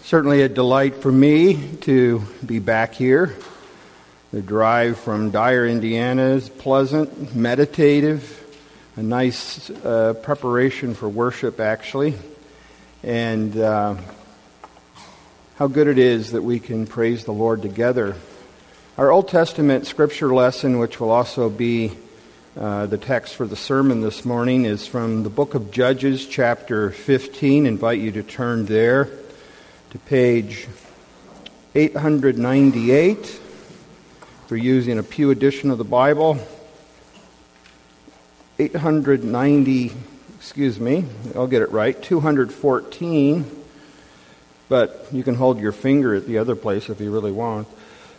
Certainly a delight for me to be back here. The drive from Dyer, Indiana is pleasant, meditative, a nice preparation for worship, actually. And how good it is that we can praise the Lord together. Our Old Testament scripture lesson, which will also be the text for the sermon this morning, is from the book of Judges, chapter 15. I invite you to turn there to page 898. If you're using a Pew edition of the Bible, 214, but you can hold your finger at the other place if you really want.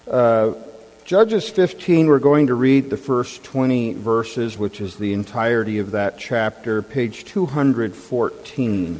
Judges 15, we're going to read the first 20 verses, which is the entirety of that chapter, page 214.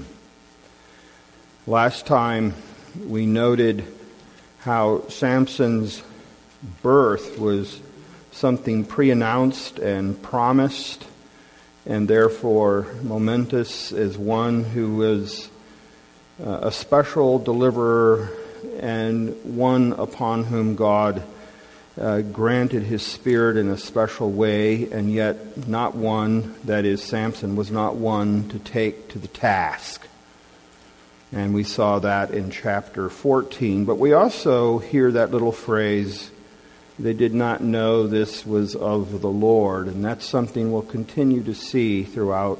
Last time we noted how Samson's birth was something pre-announced and promised, and therefore momentous as one who was a special deliverer and one upon whom God granted his spirit in a special way, and yet not one, that is, Samson was not one to take to the task. And we saw that in chapter 14. But we also hear that little phrase, they did not know this was of the Lord. And that's something we'll continue to see throughout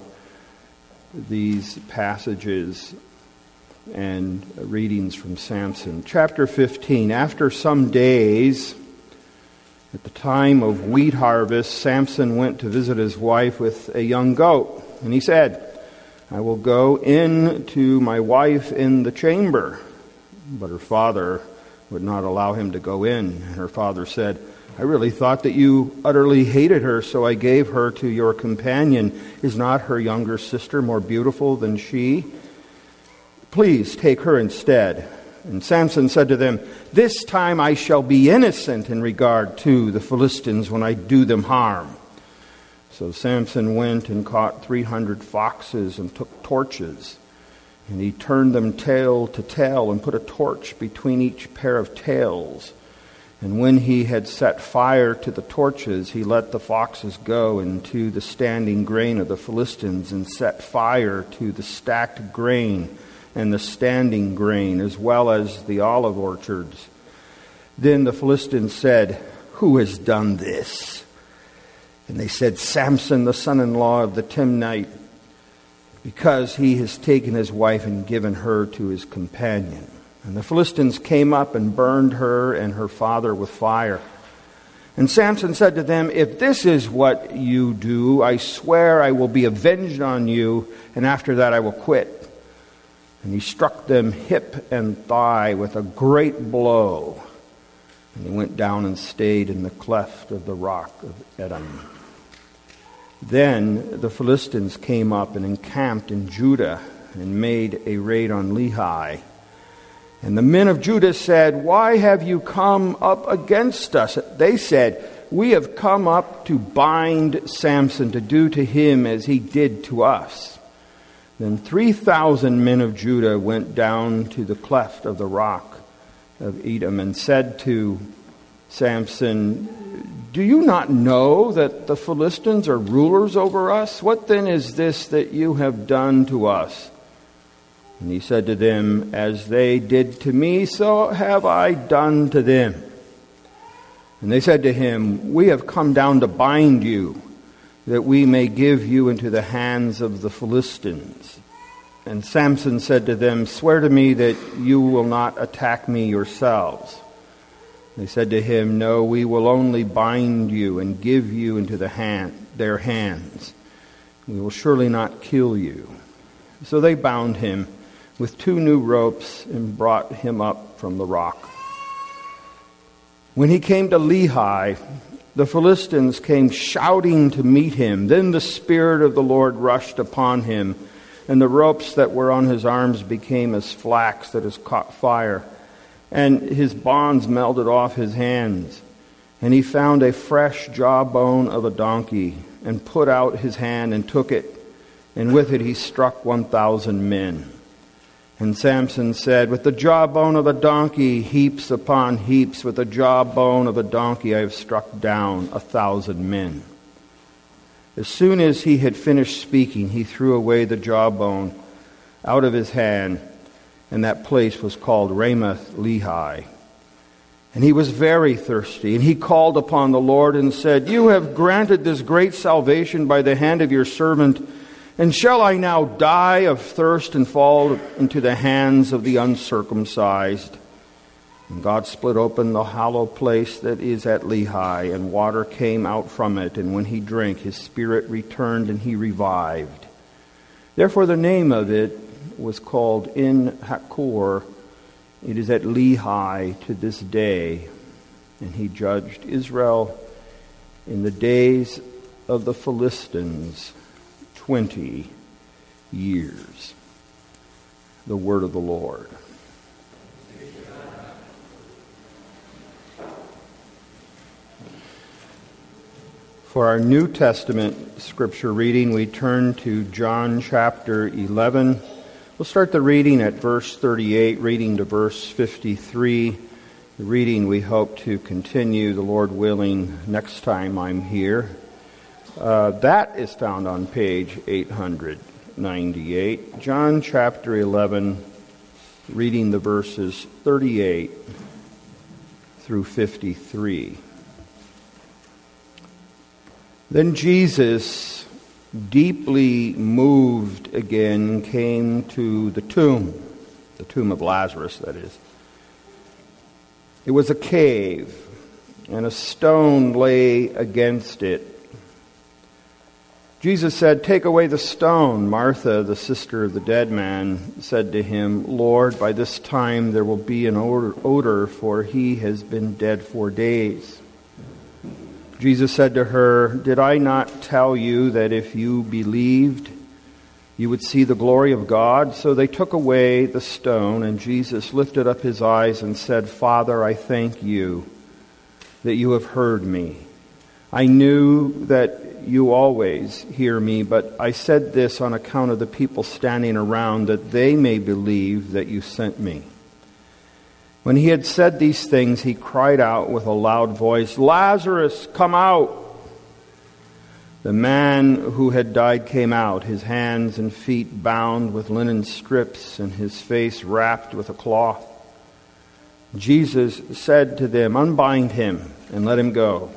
these passages and readings from Samson. Chapter 15, after some days, at the time of wheat harvest, Samson went to visit his wife with a young goat. And he said, I will go in to my wife in the chamber. But her father would not allow him to go in. And her father said, I really thought that you utterly hated her, so I gave her to your companion. Is not her younger sister more beautiful than she? Please take her instead. And Samson said to them, this time I shall be innocent in regard to the Philistines when I do them harm. So Samson went and caught 300 foxes and took torches. And he turned them tail to tail and put a torch between each pair of tails. And when he had set fire to the torches, he let the foxes go into the standing grain of the Philistines and set fire to the stacked grain and the standing grain, as well as the olive orchards. Then the Philistines said, who has done this? And they said, Samson, the son-in-law of the Timnite, because he has taken his wife and given her to his companion. And the Philistines came up and burned her and her father with fire. And Samson said to them, if this is what you do, I swear I will be avenged on you, and after that I will quit. And he struck them hip and thigh with a great blow. And he went down and stayed in the cleft of the rock of Edom. Then the Philistines came up and encamped in Judah and made a raid on Lehi. And the men of Judah said, why have you come up against us? They said, we have come up to bind Samson, to do to him as he did to us. Then 3,000 men of Judah went down to the cleft of the rock of Edom and said to Samson, do you not know that the Philistines are rulers over us? What then is this that you have done to us? And he said to them, as they did to me, so have I done to them. And they said to him, we have come down to bind you, that we may give you into the hands of the Philistines. And Samson said to them, swear to me that you will not attack me yourselves. They said to him, no, we will only bind you and give you into their hands. We will surely not kill you. So they bound him with 2 new ropes and brought him up from the rock. When he came to Lehi, the Philistines came shouting to meet him. Then the Spirit of the Lord rushed upon him, and the ropes that were on his arms became as flax that has caught fire, and his bonds melted off his hands. And he found a fresh jawbone of a donkey, and put out his hand and took it, and with it he struck 1,000 men. And Samson said, with the jawbone of a donkey, heaps upon heaps, with the jawbone of a donkey I have struck down 1,000 men. As soon as he had finished speaking, he threw away the jawbone out of his hand, and that place was called Ramath-Lehi. And he was very thirsty, and he called upon the Lord and said, you have granted this great salvation by the hand of your servant, and shall I now die of thirst and fall into the hands of the uncircumcised? And God split open the hollow place that is at Lehi, and water came out from it. And when he drank, his spirit returned, and he revived. Therefore the name of it was called En Hakkore. It is at Lehi to this day. And he judged Israel in the days of the Philistines 20 years. The word of the Lord. For our New Testament scripture reading, we turn to John chapter 11. We'll start the reading at verse 38, reading to verse 53. The reading we hope to continue, the Lord willing, next time I'm here. That is found on page 898. John chapter 11, reading the verses 38 through 53. Then Jesus, deeply moved again, came to the tomb of Lazarus, that is. It was a cave, and a stone lay against it. Jesus said, take away the stone. Martha, the sister of the dead man, said to him, Lord, by this time there will be an odor, for he has been dead 4 days. Jesus said to her, did I not tell you that if you believed, you would see the glory of God? So they took away the stone, and Jesus lifted up his eyes and said, Father, I thank you that you have heard me. I knew that you always hear me, but I said this on account of the people standing around, that they may believe that you sent me. When he had said these things, he cried out with a loud voice, Lazarus, come out! The man who had died came out, his hands and feet bound with linen strips, and his face wrapped with a cloth. Jesus said to them, unbind him and let him go.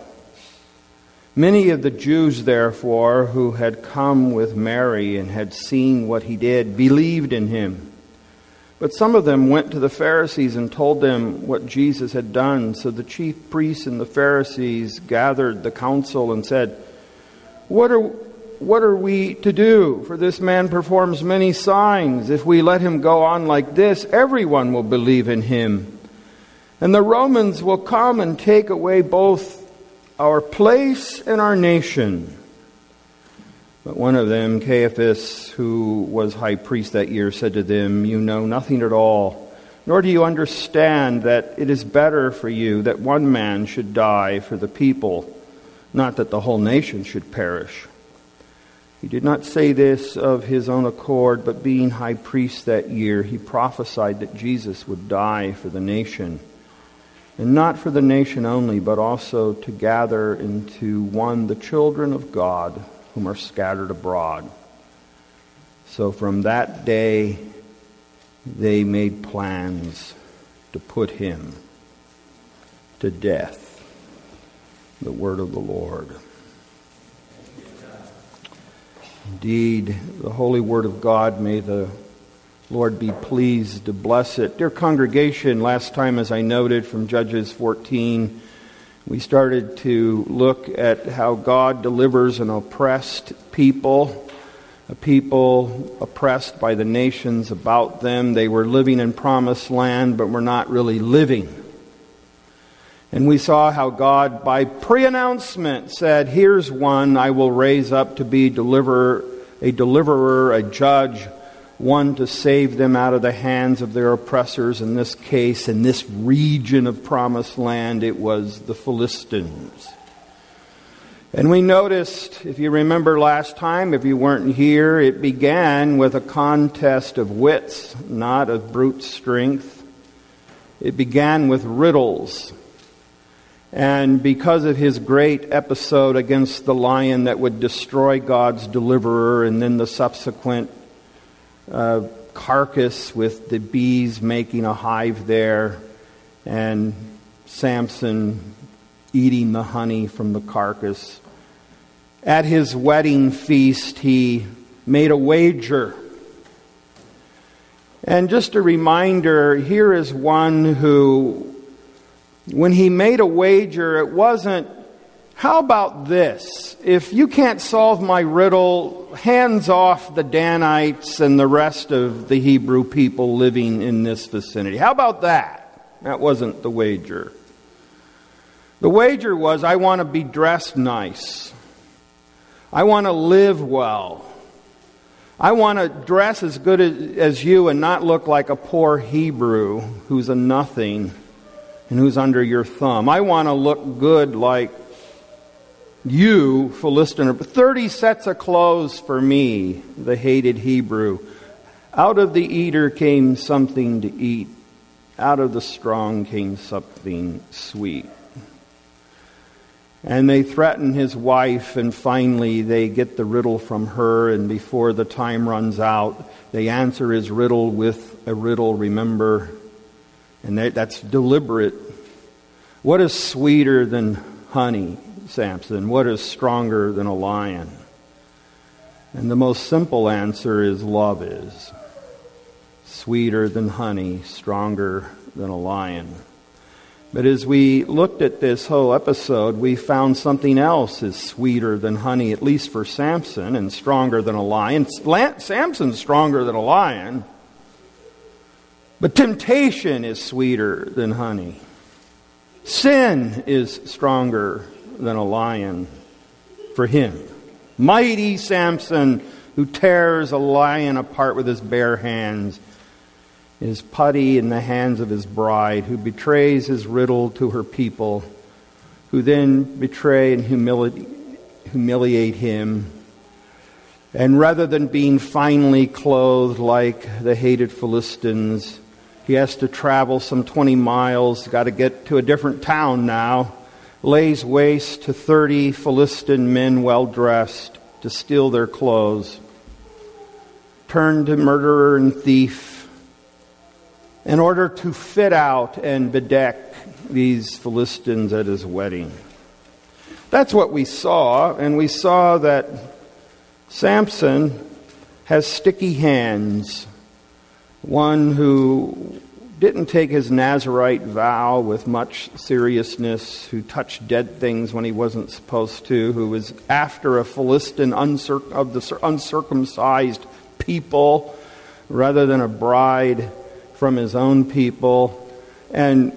Many of the Jews, therefore, who had come with Mary and had seen what he did, believed in him. But some of them went to the Pharisees and told them what Jesus had done. So the chief priests and the Pharisees gathered the council and said, What are we to do? For this man performs many signs. If we let him go on like this, everyone will believe in him. And the Romans will come and take away both our place and our nation. But one of them, Caiaphas, who was high priest that year, said to them, you know nothing at all, nor do you understand that it is better for you that one man should die for the people, not that the whole nation should perish. He did not say this of his own accord, but being high priest that year, he prophesied that Jesus would die for the nation. And not for the nation only, but also to gather into one the children of God whom are scattered abroad. So from that day, they made plans to put him to death. The word of the Lord. Indeed, the holy word of God, may the Lord be pleased to bless it. Dear congregation, last time, as I noted from Judges 14, we started to look at how God delivers an oppressed people, a people oppressed by the nations about them. They were living in promised land, but were not really living. And we saw how God, by pre-announcement, said, here's one I will raise up to be a deliverer, a judge, one to save them out of the hands of their oppressors. In this case, in this region of promised land, it was the Philistines. And we noticed, if you remember last time, if you weren't here, it began with a contest of wits, not of brute strength. It began with riddles. And because of his great episode against the lion that would destroy God's deliverer, and then the subsequent carcass with the bees making a hive there, and Samson eating the honey from the carcass. At his wedding feast, he made a wager. And just a reminder, here is one who, when he made a wager, it wasn't, how about this? If you can't solve my riddle, hands off the Danites and the rest of the Hebrew people living in this vicinity. How about that? That wasn't the wager. The wager was, I want to be dressed nice. I want to live well. I want to dress as good as you and not look like a poor Hebrew who's a nothing and who's under your thumb. I want to look good like you, Philistine. 30 sets of clothes for me, the hated Hebrew. Out of the eater came something to eat. Out of the strong came something sweet. And they threaten his wife, and finally they get the riddle from her, and before the time runs out, they answer his riddle with a riddle, remember? And that's deliberate. What is sweeter than honey, Samson? What is stronger than a lion? And the most simple answer is love is. Sweeter than honey, stronger than a lion. But as we looked at this whole episode, we found something else is sweeter than honey, at least for Samson, and stronger than a lion. Samson's stronger than a lion. But temptation is sweeter than honey. Sin is stronger than a lion for him. Mighty Samson, who tears a lion apart with his bare hands, is putty in the hands of his bride, who betrays his riddle to her people, who then betray and humiliate him. And rather than being finely clothed like the hated Philistines, he has to travel some 20 miles, got to get to a different town now, lays waste to 30 Philistine men well-dressed to steal their clothes, turned to murderer and thief, in order to fit out and bedeck these Philistines at his wedding. That's what we saw, and we saw that Samson has sticky hands, one who didn't take his Nazirite vow with much seriousness, who touched dead things when he wasn't supposed to, who was after a Philistine of the uncircumcised people rather than a bride from his own people, and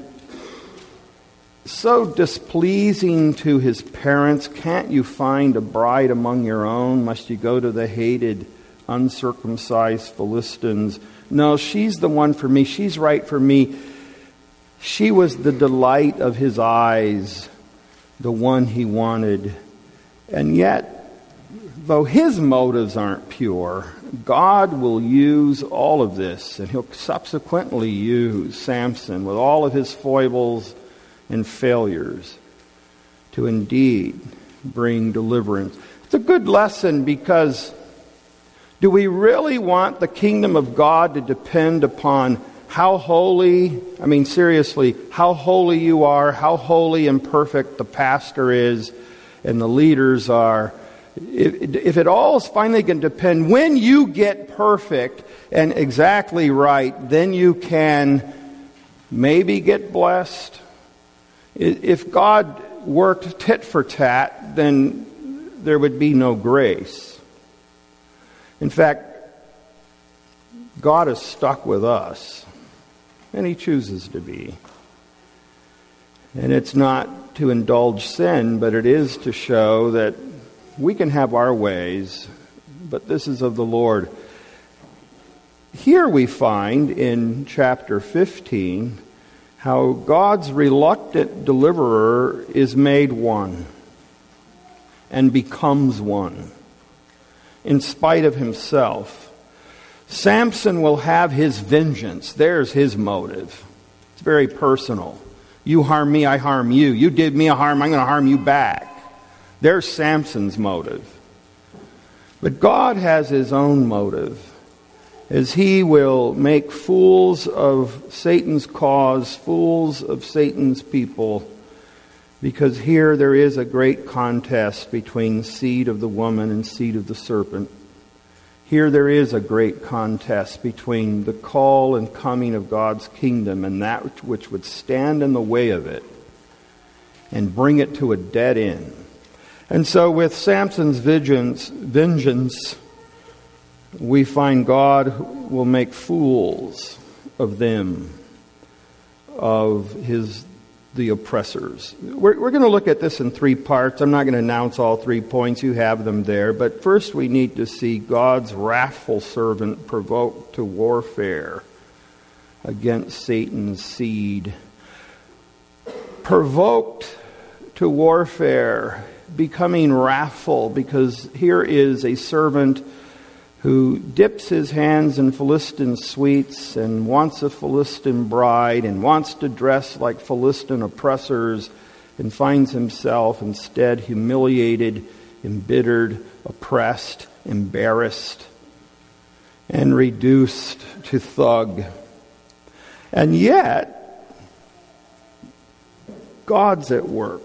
so displeasing to his parents. Can't you find a bride among your own? Must you go to the hated, uncircumcised Philistines? No, she's the one for me. She's right for me. She was the delight of his eyes, the one he wanted. And yet, though his motives aren't pure, God will use all of this, and he'll subsequently use Samson with all of his foibles and failures to indeed bring deliverance. It's a good lesson, because do we really want the kingdom of God to depend upon how holy, seriously, how holy you are, how holy and perfect the pastor is and the leaders are? If it all is finally going to depend, when you get perfect and exactly right, then you can maybe get blessed. If God worked tit for tat, then there would be no grace. In fact, God is stuck with us, and he chooses to be. And it's not to indulge sin, but it is to show that we can have our ways, but this is of the Lord. Here we find in chapter 15 how God's reluctant deliverer is made one. and becomes one, in spite of himself. Samson will have his vengeance. There's his motive. It's very personal. You harm me, I harm you. You did me a harm, I'm going to harm you back. There's Samson's motive. But God has his own motive, as he will make fools of Satan's cause, fools of Satan's people, because here there is a great contest between seed of the woman and seed of the serpent. Here there is a great contest between the call and coming of God's kingdom and that which would stand in the way of it and bring it to a dead end. And so with Samson's vengeance, we find God will make fools of them, of the oppressors. We're going to look at this in 3 parts. I'm not going to announce all 3 points. You have them there. But first we need to see God's wrathful servant provoked to warfare against Satan's seed. Provoked to warfare, becoming wrathful, because here is a servant who dips his hands in Philistine sweets and wants a Philistine bride and wants to dress like Philistine oppressors, and finds himself instead humiliated, embittered, oppressed, embarrassed, and reduced to thug. And yet, God's at work.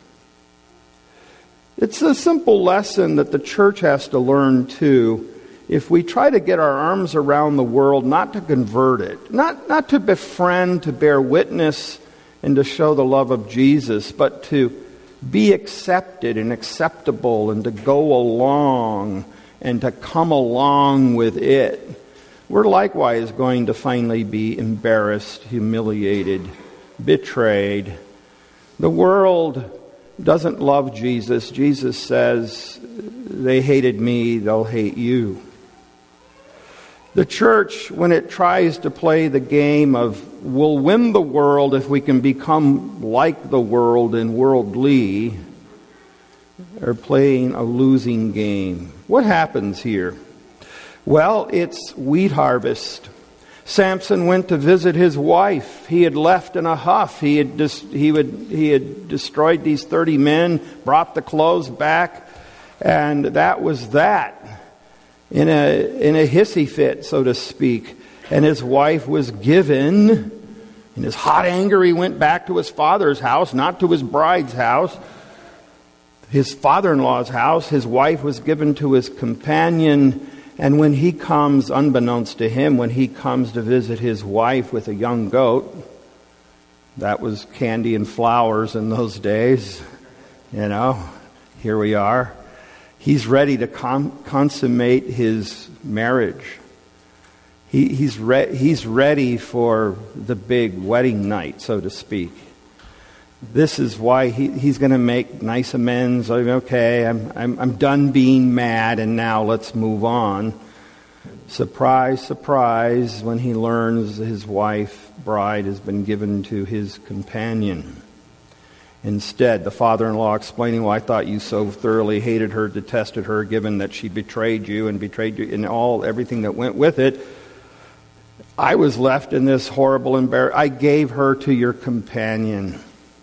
It's a simple lesson that the church has to learn too. If we try to get our arms around the world, not to convert it, not to befriend, to bear witness, and to show the love of Jesus, but to be accepted and acceptable and to go along and to come along with it, we're likewise going to finally be embarrassed, humiliated, betrayed. The world doesn't love Jesus. Jesus says, they hated me, they'll hate you. The church, when it tries to play the game of we'll win the world if we can become like the world and worldly, are playing a losing game. What happens here? Well, it's wheat harvest. Samson went to visit his wife. He had left in a huff. He had destroyed these 30 men, brought the clothes back, and that was that. In a hissy fit, so to speak. And his wife was given. In his hot anger, he went back to his father's house, not to his bride's house. His father-in-law's house. His wife was given to his companion. And when he comes, unbeknownst to him, when he comes to visit his wife with a young goat, that was candy and flowers in those days. Here we are. He's ready to consummate his marriage. He's ready for the big wedding night, so to speak. This is why he's going to make nice amends. Okay, I'm done being mad, and now let's move on. Surprise, surprise, when he learns his bride has been given to his companion. Instead, the father-in-law explaining, I thought you so thoroughly hated her, detested her, given that she betrayed you and everything that went with it. I was left in this horrible embarrassment. I gave her to your companion,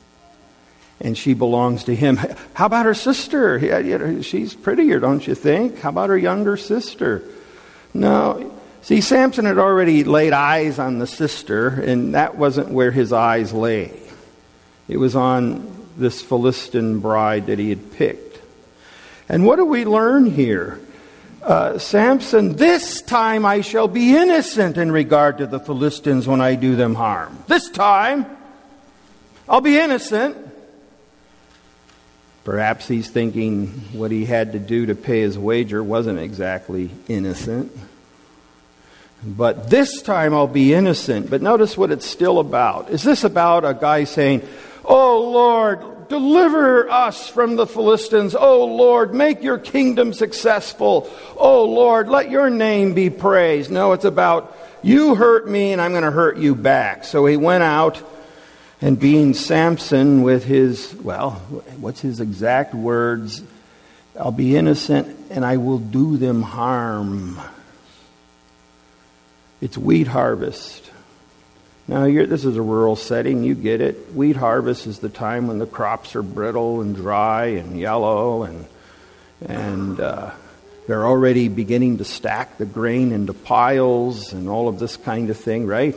and she belongs to him. How about her sister? She's prettier, don't you think? How about her younger sister? No. See, Samson had already laid eyes on the sister, and that wasn't where his eyes lay. It was on this Philistine bride that he had picked. And what do we learn here? Samson, this time I shall be innocent in regard to the Philistines when I do them harm. This time, I'll be innocent. Perhaps he's thinking what he had to do to pay his wager wasn't exactly innocent. But this time I'll be innocent. But notice what it's still about. Is this about a guy saying, "Oh Lord, deliver us from the Philistines. Oh Lord, make your kingdom successful. Oh Lord, let your name be praised"? No, it's about, you hurt me and I'm going to hurt you back. So he went out, and being Samson with his, what's his exact words? I'll be innocent and I will do them harm. It's wheat harvest. Now, this is a rural setting. You get it. Wheat harvest is the time when the crops are brittle and dry and yellow, and they're already beginning to stack the grain into piles and all of this kind of thing, right?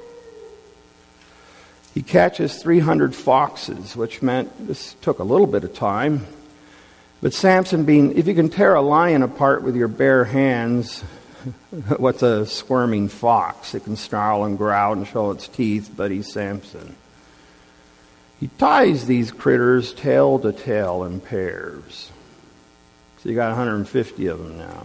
He catches 300 foxes, which meant this took a little bit of time. But Samson if you can tear a lion apart with your bare hands, what's a squirming fox? It can snarl and growl and show its teeth, but he's Samson. He ties these critters tail to tail in pairs. So you got 150 of them now.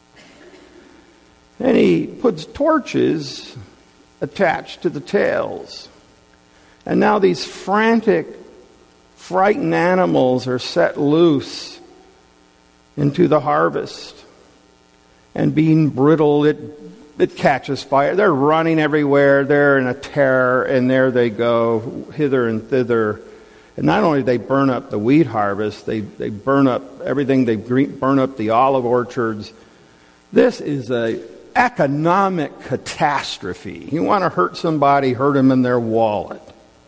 And he puts torches attached to the tails. And now these frantic, frightened animals are set loose into the harvest. And being brittle, it catches fire. They're running everywhere. They're in a terror, and there they go, hither and thither. And not only do they burn up the wheat harvest, they burn up everything. They burn up the olive orchards. This is an economic catastrophe. You want to hurt somebody, hurt them in their wallet.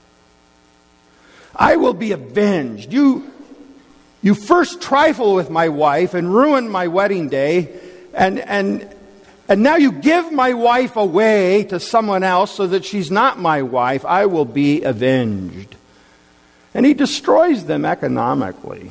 I will be avenged. You first trifle with my wife and ruin my wedding day, and now you give my wife away to someone else so that she's not my wife. I will be avenged. And he destroys them economically.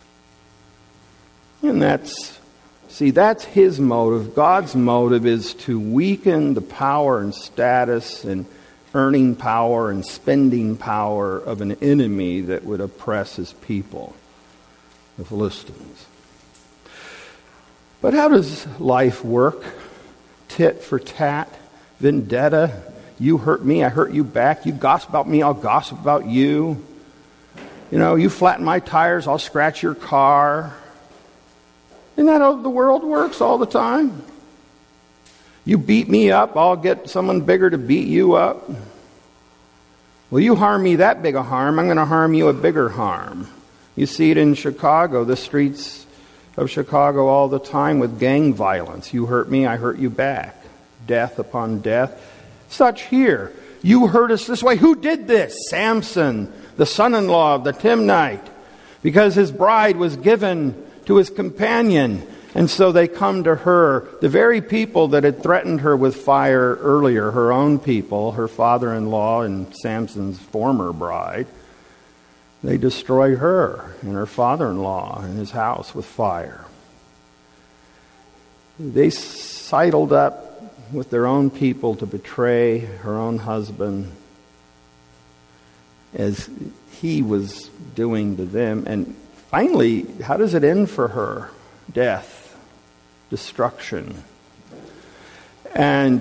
And that's his motive. God's motive is to weaken the power and status and earning power and spending power of an enemy that would oppress his people, the Philistines. But how does life work? Tit for tat, vendetta. You hurt me, I hurt you back. You gossip about me, I'll gossip about you. You flatten my tires, I'll scratch your car. Isn't that how the world works all the time? You beat me up, I'll get someone bigger to beat you up. Well, you harm me that big a harm, I'm going to harm you a bigger harm. You see it in Chicago, the streets of Chicago all the time with gang violence. You hurt me, I hurt you back. Death upon death. Such here. You hurt us this way. Who did this? Samson, the son-in-law of the Timnite, because his bride was given to his companion. And so they come to her, the very people that had threatened her with fire earlier, her own people, her father-in-law and Samson's former bride. They destroy her and her father-in-law and his house with fire. They sidled up with their own people to betray her own husband as he was doing to them. And finally, how does it end for her? Death, destruction. And,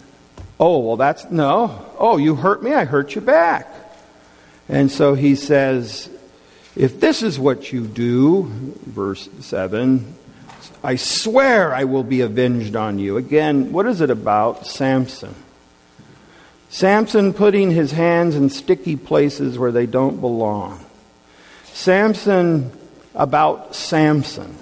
you hurt me, I hurt you back. And so he says, if this is what you do, verse 7, I swear I will be avenged on you. Again, what is it about Samson? Samson putting his hands in sticky places where they don't belong. Samson about Samson.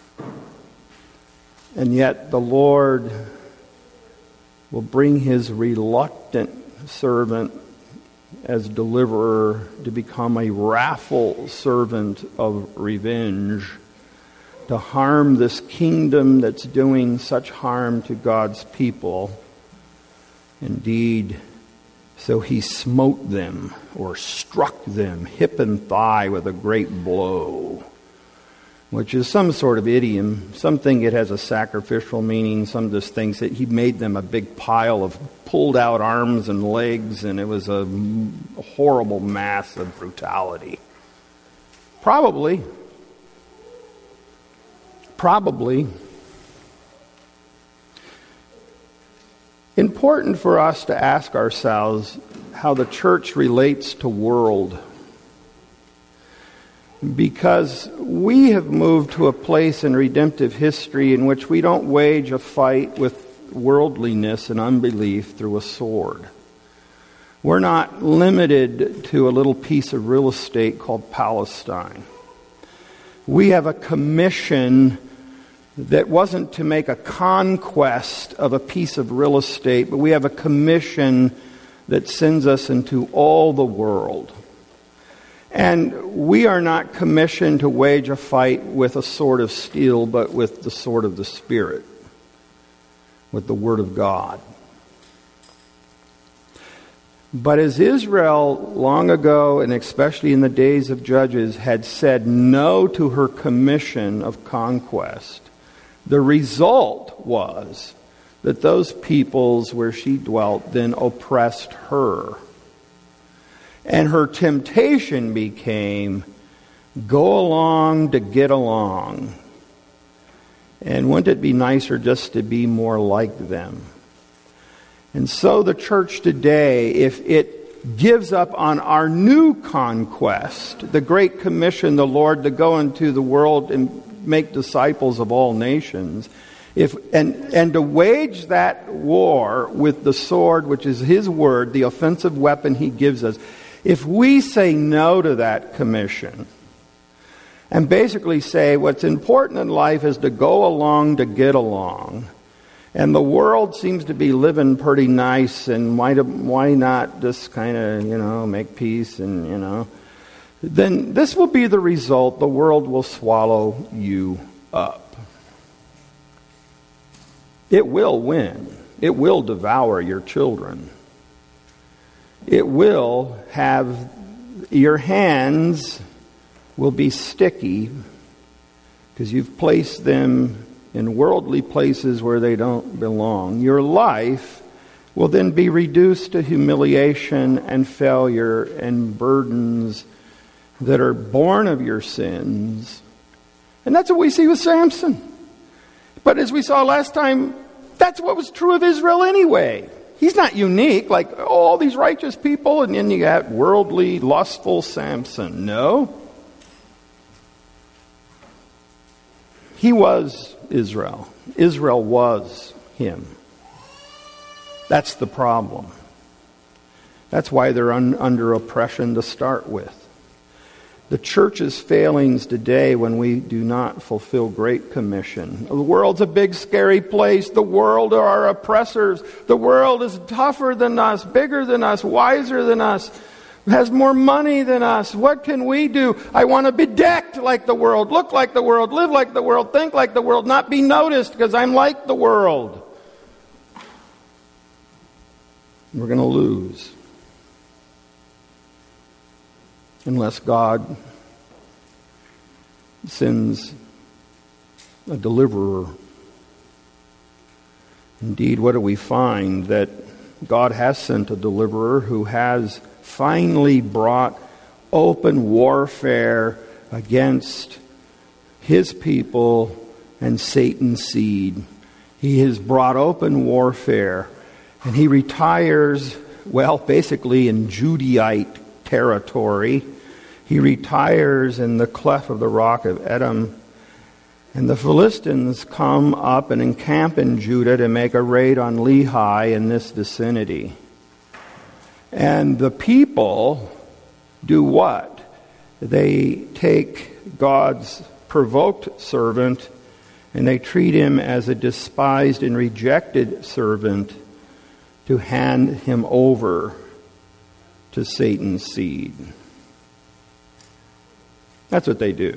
And yet the Lord will bring his reluctant servant as deliverer to become a wrathful servant of revenge, to harm this kingdom that's doing such harm to God's people. Indeed, so he smote them, or struck them, hip and thigh with a great blow, which is some sort of idiom. Some think it has a sacrificial meaning. Some just thinks that he made them a big pile of pulled out arms and legs, and it was a horrible mass of brutality. Probably. Important for us to ask ourselves how the church relates to world. Because we have moved to a place in redemptive history in which we don't wage a fight with worldliness and unbelief through a sword. We're not limited to a little piece of real estate called Palestine. We have a commission that wasn't to make a conquest of a piece of real estate, but we have a commission that sends us into all the world. And we are not commissioned to wage a fight with a sword of steel, but with the sword of the Spirit, with the Word of God. But as Israel long ago, and especially in the days of Judges, had said no to her commission of conquest, the result was that those peoples where she dwelt then oppressed her. And her temptation became, go along to get along. And wouldn't it be nicer just to be more like them? And so the church today, if it gives up on our new conquest, the Great Commission, the Lord, to go into the world and make disciples of all nations, and to wage that war with the sword, which is His Word, the offensive weapon He gives us, if we say no to that commission and basically say what's important in life is to go along to get along, and the world seems to be living pretty nice, and why not just kind of, make peace and, then this will be the result. The world will swallow you up. It will win. It will devour your children. It will have, your hands will be sticky because you've placed them in worldly places where they don't belong. Your life will then be reduced to humiliation and failure and burdens that are born of your sins. And that's what we see with Samson. But as we saw last time, that's what was true of Israel anyway. He's not unique, like all these righteous people, and then you got worldly, lustful Samson. No. He was Israel. Israel was him. That's the problem. That's why they're under oppression to start with. The church's failings today when we do not fulfill Great Commission. The world's a big, scary place. The world are our oppressors. The world is tougher than us, bigger than us, wiser than us, has more money than us. What can we do? I want to be decked like the world, look like the world, live like the world, think like the world, not be noticed because I'm like the world. We're going to lose. Unless God sends a deliverer. Indeed, what do we find? That God has sent a deliverer who has finally brought open warfare against His people and Satan's seed. He has brought open warfare, and He retires, basically in Judite territory. He retires in the cleft of the rock of Edom, and the Philistines come up and encamp in Judah to make a raid on Lehi in this vicinity. And the people do what? They take God's provoked servant and they treat him as a despised and rejected servant to hand him over to Satan's seed. That's what they do.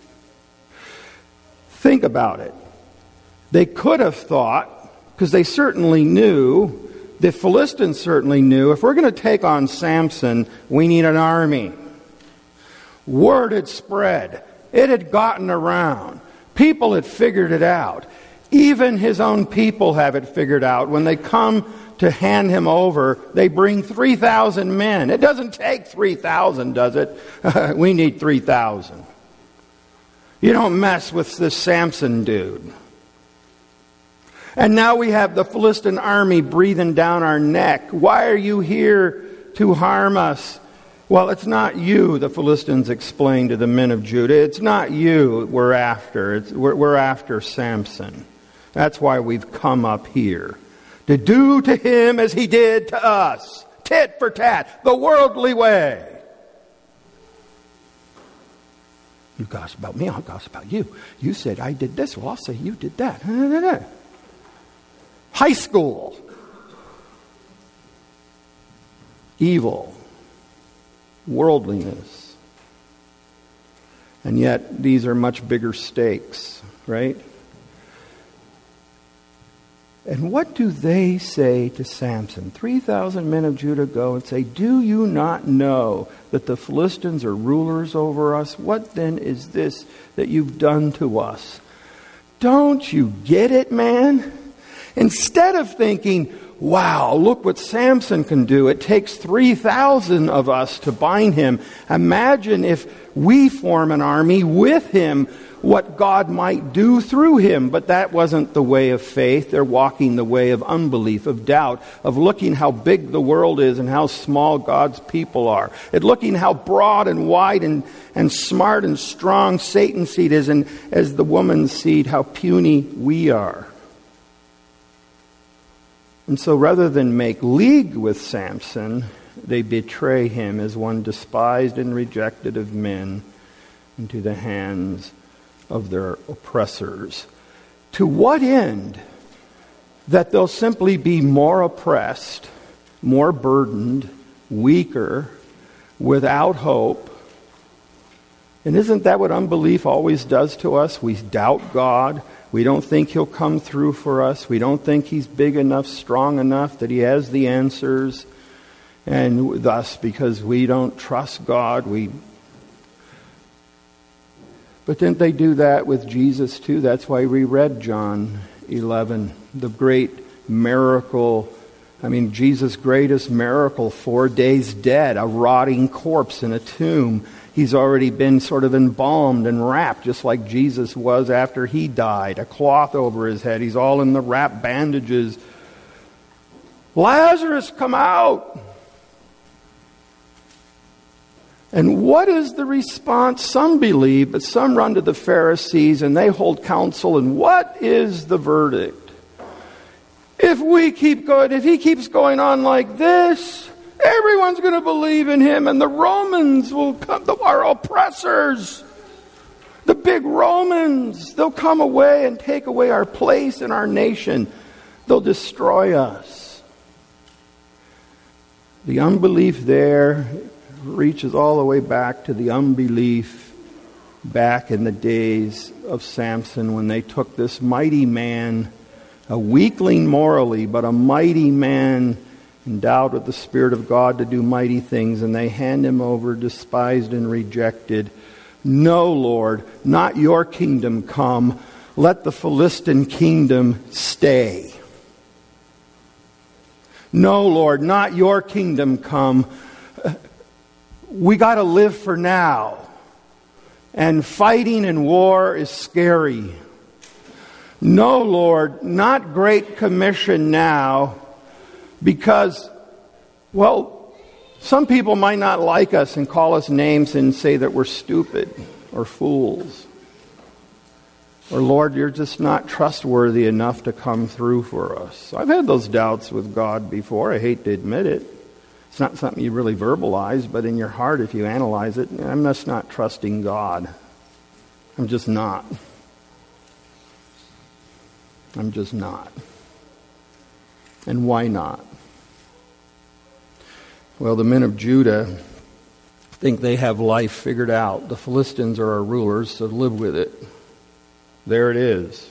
Think about it. They could have thought, because they certainly knew, the Philistines certainly knew, if we're going to take on Samson, we need an army. Word had spread. It had gotten around. People had figured it out. Even his own people have it figured out. When they come to hand him over, they bring 3,000 men. It doesn't take 3,000, does it? We need 3,000. You don't mess with this Samson dude. And now we have the Philistine army breathing down our neck. Why are you here to harm us? Well, it's not you, the Philistines explained to the men of Judah. It's not you we're after. We're after Samson. That's why we've come up here. To do to him as he did to us. Tit for tat. The worldly way. You gossip about me, I'll gossip about you. You said I did this, well, I'll say you did that. High school. Evil. Worldliness. And yet, these are much bigger stakes, right? And what do they say to Samson? 3,000 men of Judah go and say, do you not know that the Philistines are rulers over us? What then is this that you've done to us? Don't you get it, man? Instead of thinking, wow, look what Samson can do. It takes 3,000 of us to bind him. Imagine if we form an army with him, what God might do through him. But that wasn't the way of faith. They're walking the way of unbelief, of doubt, of looking how big the world is and how small God's people are. At looking how broad and wide and smart and strong Satan's seed is, and as the woman's seed, how puny we are. And so rather than make league with Samson, they betray him as one despised and rejected of men into the hands of their oppressors. To what end? That they'll simply be more oppressed, more burdened, weaker, without hope. And isn't that what unbelief always does to us? We doubt God. We don't think He'll come through for us. We don't think He's big enough, strong enough, that He has the answers. And thus, because we don't trust God, But didn't they do that with Jesus too? That's why we read John 11, the great miracle. Jesus' greatest miracle, 4 days dead, a rotting corpse in a tomb. He's already been sort of embalmed and wrapped, just like Jesus was after He died. A cloth over His head. He's all in the wrapped bandages. Lazarus, come out! And what is the response? Some believe, but some run to the Pharisees and they hold counsel. And what is the verdict? If he keeps going on like this, everyone's going to believe in him, and the Romans will come, our oppressors, the big Romans, they'll come away and take away our place in our nation. They'll destroy us. The unbelief there reaches all the way back to the unbelief back in the days of Samson, when they took this mighty man, a weakling morally, but a mighty man endowed with the Spirit of God to do mighty things, and they hand him over, despised and rejected. No, Lord, not your kingdom come. Let the Philistine kingdom stay. No, Lord, not your kingdom come. We got to live for now. And fighting and war is scary. No, Lord, not Great Commission now, because, some people might not like us and call us names and say that we're stupid or fools. Or, Lord, you're just not trustworthy enough to come through for us. I've had those doubts with God before. I hate to admit it. It's not something you really verbalize, but in your heart, if you analyze it, I'm just not trusting God. I'm just not. I'm just not. And why not? Well, the men of Judah think they have life figured out. The Philistines are our rulers, so live with it. There it is.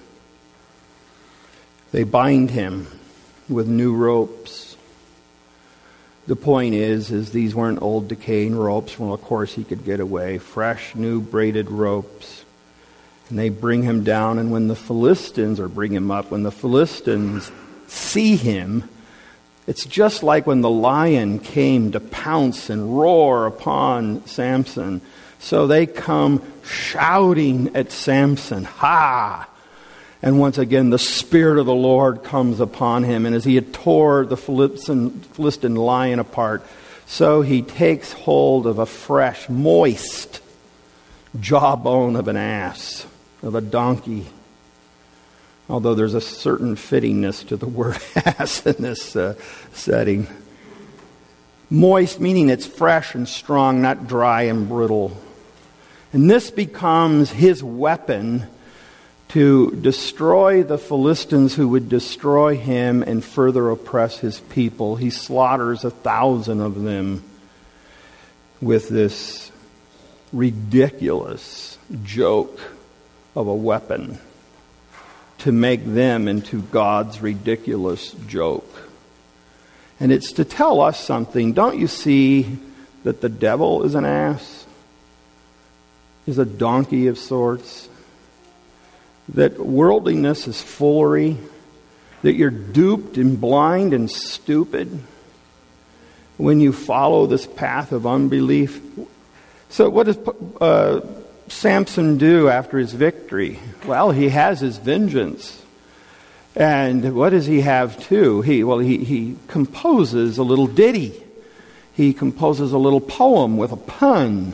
They bind him with new ropes. The point is these weren't old decaying ropes. Well, of course he could get away. Fresh, new braided ropes. And they bring him down, and when the Philistines, or bring him up, when the Philistines see him, it's just like when the lion came to pounce and roar upon Samson. So they come shouting at Samson, ha! And once again, the Spirit of the Lord comes upon him. And as he had tore the Philistine lion apart, so he takes hold of a fresh, moist jawbone of an ass, of a donkey. Although there's a certain fittingness to the word ass in this setting. Moist, meaning it's fresh and strong, not dry and brittle. And this becomes his weapon to destroy the Philistines who would destroy him and further oppress his people. He slaughters 1,000 of them with this ridiculous joke of a weapon to make them into God's ridiculous joke. And it's to tell us something. Don't you see that the devil is an ass? Is a donkey of sorts? That worldliness is foolery? That you're duped and blind and stupid when you follow this path of unbelief? So what does Samson do after his victory? Well, he has his vengeance. And what does he have too? He composes a little ditty. He composes a little poem with a pun,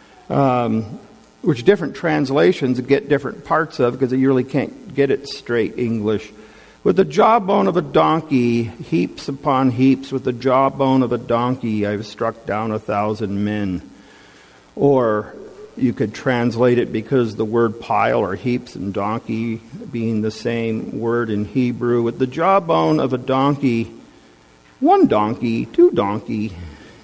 which different translations get different parts of because you really can't get it straight English. With the jawbone of a donkey, heaps upon heaps, with the jawbone of a donkey, I've struck down 1,000 men. Or you could translate it, because the word pile or heaps and donkey being the same word in Hebrew, with the jawbone of a donkey, 1 donkey, 2 donkey.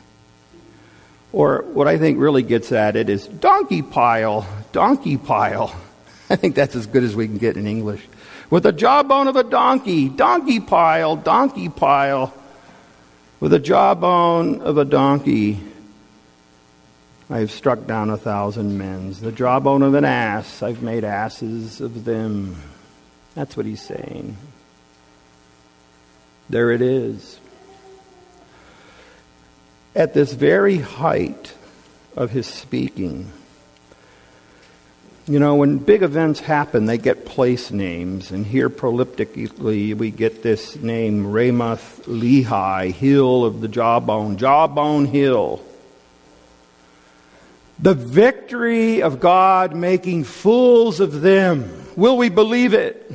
Or what I think really gets at it is donkey pile, donkey pile. I think that's as good as we can get in English. With the jawbone of a donkey, donkey pile, donkey pile. With the jawbone of a donkey, I've struck down 1,000 men. The jawbone of an ass, I've made asses of them. That's what he's saying. There it is. At this very height of his speaking, you know, when big events happen, they get place names. And here, proleptically, we get this name, Ramoth Lehi, Hill of the Jawbone, Jawbone Hill. The victory of God making fools of them. Will we believe it?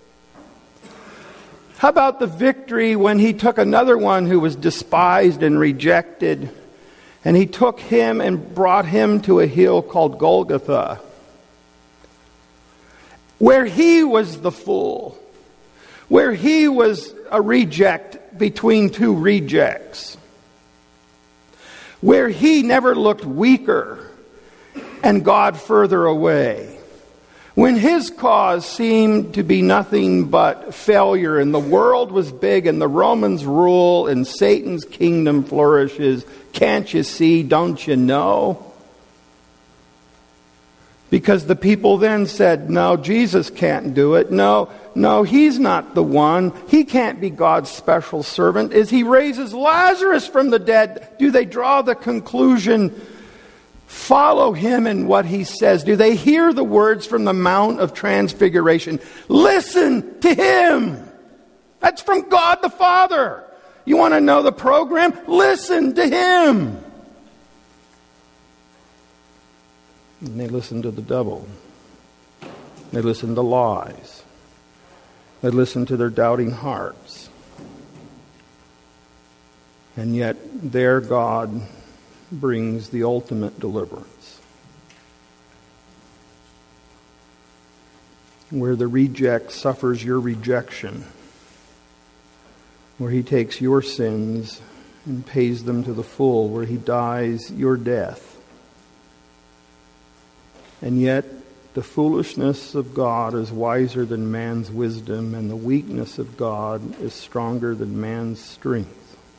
How about the victory when he took another one who was despised and rejected, and he took him and brought him to a hill called Golgotha, where he was the fool, where he was a reject between 2 rejects, where he never looked weaker and God further away, when his cause seemed to be nothing but failure, and the world was big, and the Romans rule, and Satan's kingdom flourishes. Can't you see? Don't you know? Because the people then said, no, Jesus can't do it. No, he's not the one. He can't be God's special servant. As he raises Lazarus from the dead, do they draw the conclusion, follow him in what he says? Do they hear the words from the Mount of Transfiguration? Listen to him. That's from God the Father. You want to know the program? Listen to him. And they listen to the devil. They listen to lies. They listen to their doubting hearts. And yet their God brings the ultimate deliverance. Where the reject suffers your rejection. Where he takes your sins and pays them to the full. Where he dies your death. And yet the foolishness of God is wiser than man's wisdom, and the weakness of God is stronger than man's strength.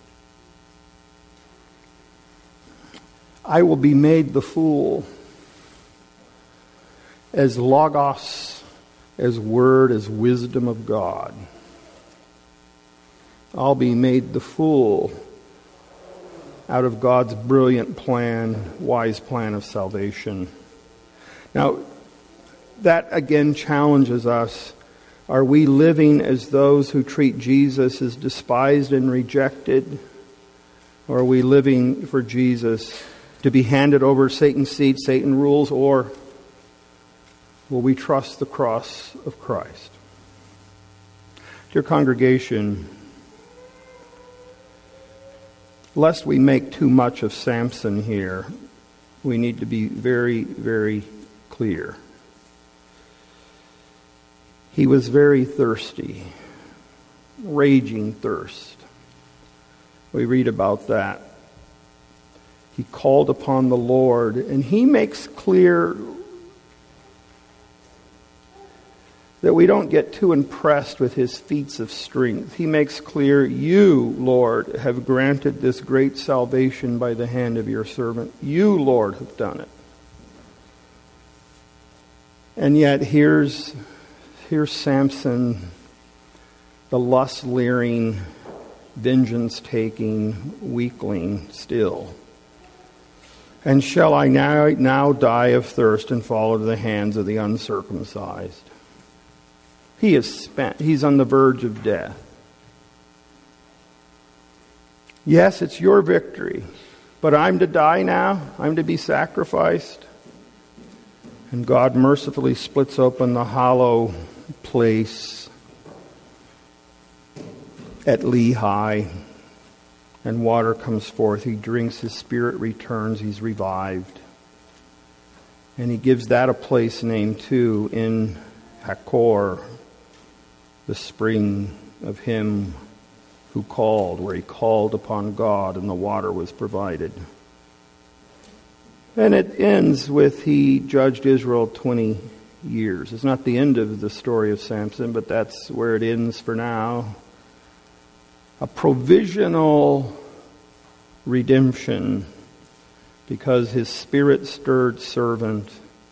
I will be made the fool as logos, as word, as wisdom of God. I'll be made the fool out of God's brilliant plan, wise plan of salvation. Now, that again challenges us. Are we living as those who treat Jesus as despised and rejected? Or are we living for Jesus to be handed over Satan's seat, Satan rules? Or will we trust the cross of Christ? Dear congregation, lest we make too much of Samson here, We need to be very, very clear. He was very thirsty, raging thirst. We read about that. He called upon the Lord, and he makes clear that we don't get too impressed with his feats of strength. He makes clear, you, Lord, have granted this great salvation by the hand of your servant. You, Lord, have done it. And yet here's Samson, the lust-leering, vengeance-taking weakling still. And shall I now die of thirst and fall into the hands of the uncircumcised? He is spent. He's on the verge of death. Yes, it's your victory, but I'm to die now. I'm to be sacrificed. And God mercifully splits open the hollow place at Lehi, and water comes forth. He drinks, his spirit returns, he's revived. And he gives that a place name too in Hakor, the spring of him who called, where he called upon God and the water was provided. And it ends with he judged Israel 20 years. It's not the end of the story of Samson, but that's where it ends for now. A provisional redemption because his spirit-stirred servant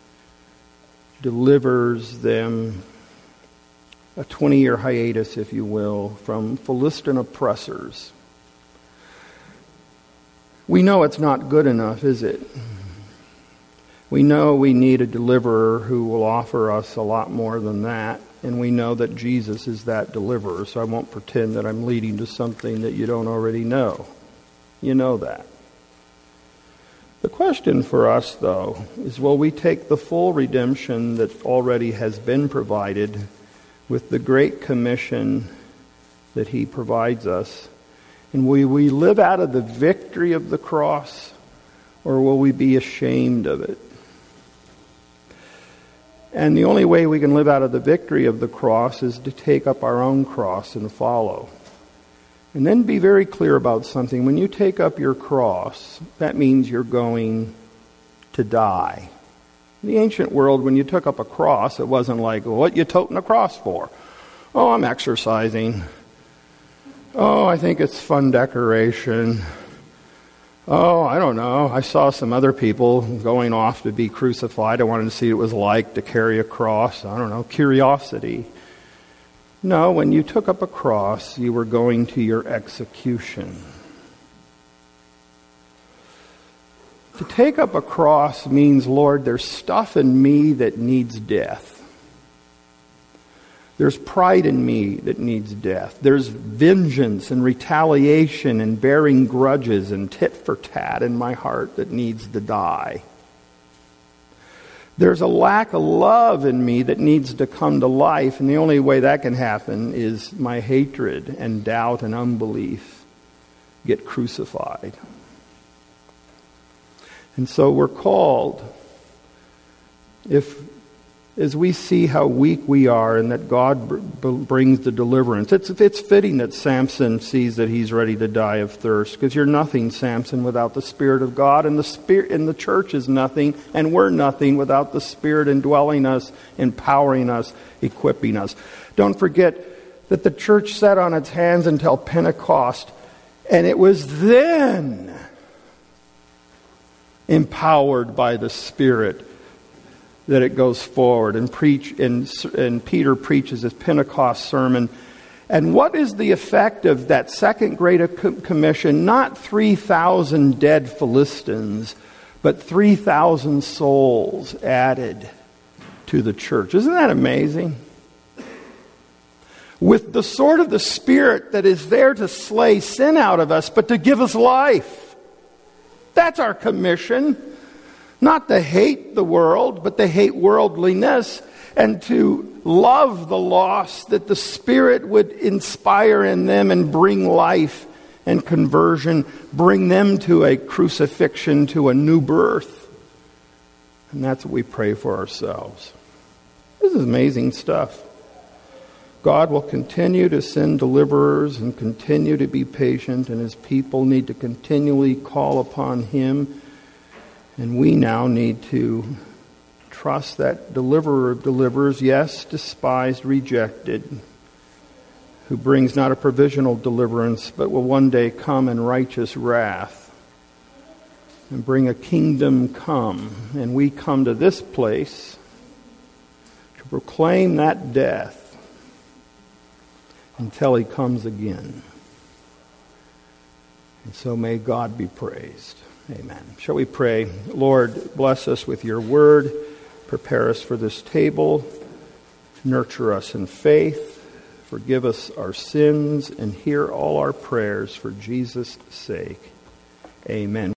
delivers them, a 20-year hiatus, if you will, from Philistine oppressors. We know it's not good enough, is it? We know we need a deliverer who will offer us a lot more than that, and we know that Jesus is that deliverer, so I won't pretend that I'm leading to something that you don't already know. You know that. The question for us, though, is will we take the full redemption that already has been provided with the great commission that he provides us, and will we live out of the victory of the cross, or will we be ashamed of it? And the only way we can live out of the victory of the cross is to take up our own cross and follow. And then be very clear about something. When you take up your cross, that means you're going to die. In the ancient world, when you took up a cross, it wasn't like, well, what you toting a cross for? Oh, I'm exercising. Oh, I think it's fun decoration. Oh, I don't know. I saw some other people going off to be crucified. I wanted to see what it was like to carry a cross. I don't know, curiosity. No, when you took up a cross, you were going to your execution. To take up a cross means, Lord, there's stuff in me that needs death. There's pride in me that needs death. There's vengeance and retaliation and bearing grudges and tit for tat in my heart that needs to die. There's a lack of love in me that needs to come to life, and the only way that can happen is my hatred and doubt and unbelief get crucified. And so we're called, as we see how weak we are and that God brings the deliverance. It's fitting that Samson sees that he's ready to die of thirst, because you're nothing, Samson, without the Spirit of God, and the Spirit in the church is nothing, and we're nothing without the Spirit indwelling us, empowering us, equipping us. Don't forget that the church sat on its hands until Pentecost, and it was then empowered by the Spirit that it goes forward and Peter preaches his Pentecost sermon. And what is the effect of that second great commission? Not 3,000 dead Philistines, but 3,000 souls added to the church. Isn't that amazing? With the sword of the Spirit that is there to slay sin out of us, but to give us life. That's our commission. Not to hate the world, but to hate worldliness, and to love the lost, that the Spirit would inspire in them and bring life and conversion, bring them to a crucifixion, to a new birth. And that's what we pray for ourselves. This is amazing stuff. God will continue to send deliverers and continue to be patient, and His people need to continually call upon Him. And we now need to trust that deliverer of deliverers, yes, despised, rejected, who brings not a provisional deliverance, but will one day come in righteous wrath and bring a kingdom come. And we come to this place to proclaim that death until He comes again. And so may God be praised. Amen. Shall we pray? Lord, bless us with your word. Prepare us for this table. Nurture us in faith. Forgive us our sins and hear all our prayers for Jesus' sake. Amen.